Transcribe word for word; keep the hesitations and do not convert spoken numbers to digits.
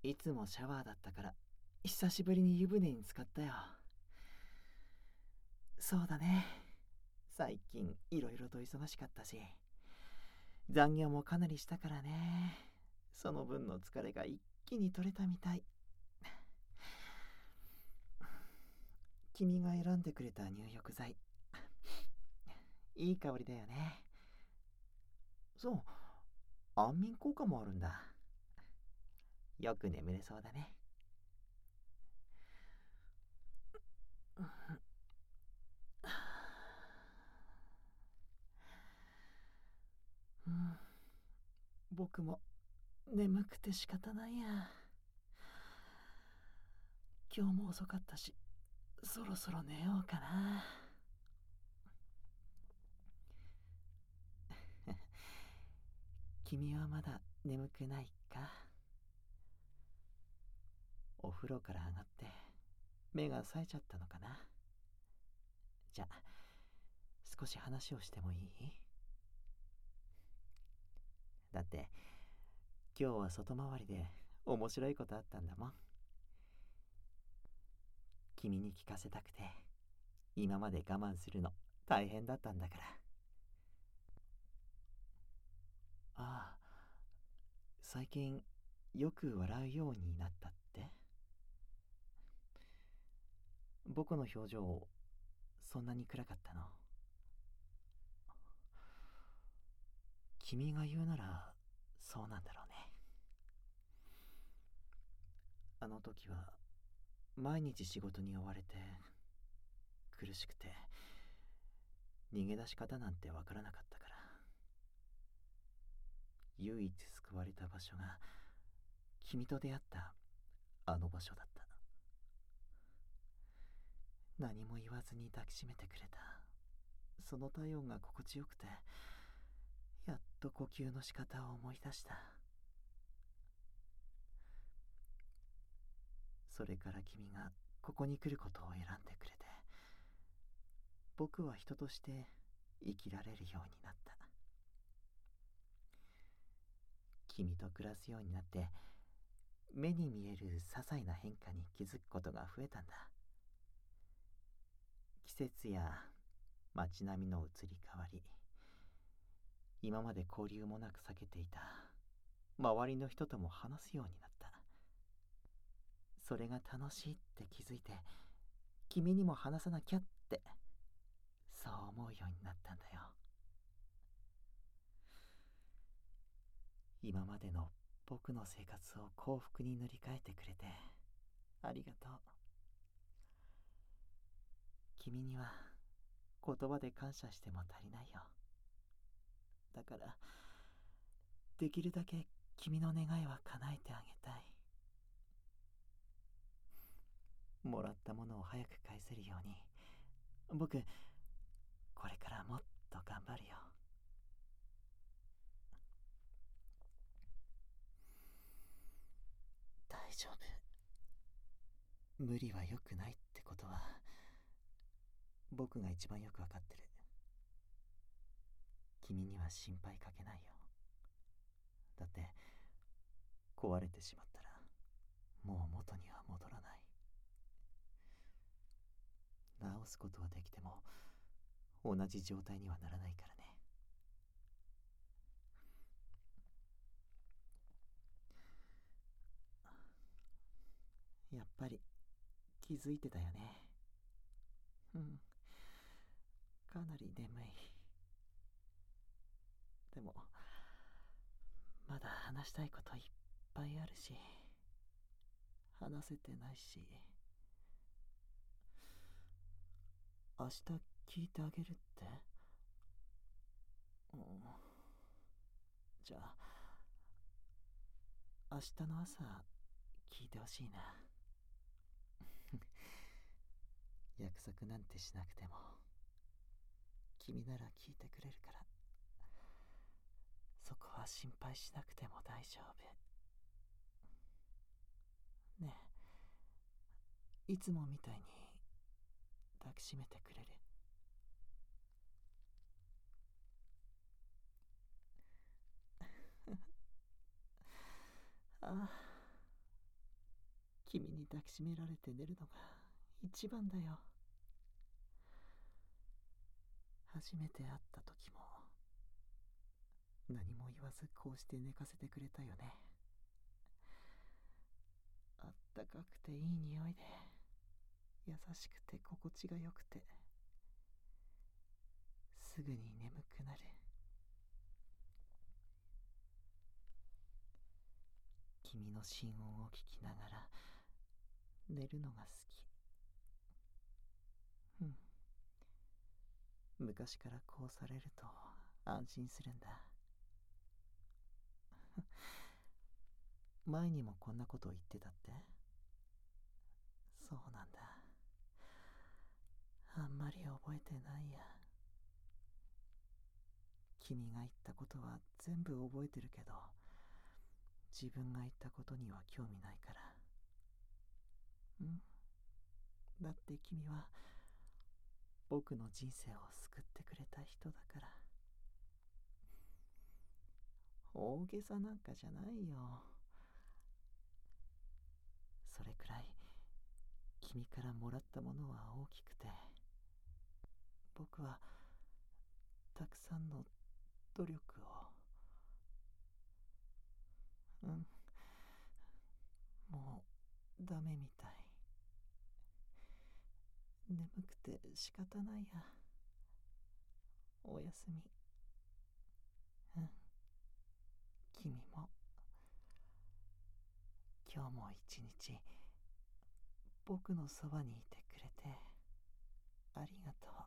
いつもシャワーだったから久しぶりに湯船に浸かったよ。そうだね、最近いろいろと忙しかったし残業もかなりしたからね。その分の疲れが一気に取れたみたい。君が選んでくれた入浴剤、いい香りだよね。そう、安眠効果もあるんだ。よく眠れそうだね。うん、僕も眠くて仕方ないや。今日も遅かったし、そろそろ寝ようかな。君はまだ眠くないか？お風呂から上がって目が冴えちゃったのかな。じゃあ少し話をしてもいい？だって今日は外回りで面白いことあったんだもん。君に聞かせたくて今まで我慢するの大変だったんだから。ああ、最近よく笑うようになったって？僕の表情そんなに暗かったの？君が言うならそうなんだろうね。あの時は毎日仕事に追われて苦しくて逃げ出し方なんてわからなかったから。唯一救われた場所が君と出会ったあの場所だった。何も言わずに抱きしめてくれたその体温が心地よくて、やっと呼吸の仕方を思い出した。それから君がここに来ることを選んでくれて、僕は人として生きられるようになった。君と暮らすようになって目に見える些細な変化に気づくことが増えたんだ。季節や街並みの移り変わり、今まで交流もなく避けていた周りの人とも話すようになった。それが楽しいって気づいて、君にも話さなきゃってそう思うようになったんだよ。今までの僕の生活を幸福に塗り替えてくれてありがとう。君には言葉で感謝しても足りないよ。だからできるだけ君の願いは叶えてあげたい。もらったものを早く返せるように僕これからもっと頑張るよ。大丈夫、無理は良くないってことは僕が一番よくわかってる。君には心配かけないよ。だって壊れてしまったらもう元には戻らない。直すことはできても同じ状態にはならないからね。やっぱり気づいてたよね。うん、かなり眠い。でもまだ話したいこといっぱいあるし、話せてないし。明日聞いてあげるって？うん、じゃあ明日の朝聞いてほしいな。約束なんてしなくても君なら聞いてくれるから、そこは心配しなくても大丈夫。ねえ、いつもみたいに抱きしめてくれる？ああ、 抱きしめられて寝るのが一番だよ。初めて会った時も何も言わずこうして寝かせてくれたよね。あったかくていい匂いで、優しくて心地がよくて、すぐに眠くなる。君の心音を聞きながら寝るのが好き。うん。昔からこうされると安心するんだ。前にもこんなことを言ってたって？そうなんだ。あんまり覚えてないや。君が言ったことは全部覚えてるけど、自分が言ったことには興味ないから。うん。だって君は僕の人生を救ってくれた人だから。大げさなんかじゃないよ。それくらい君からもらったものは大きくて、僕はたくさんの努力を。うん。もうダメみたい。眠くて仕方ないや。おやすみ。うん。君も今日も一日僕のそばにいてくれてありがとう。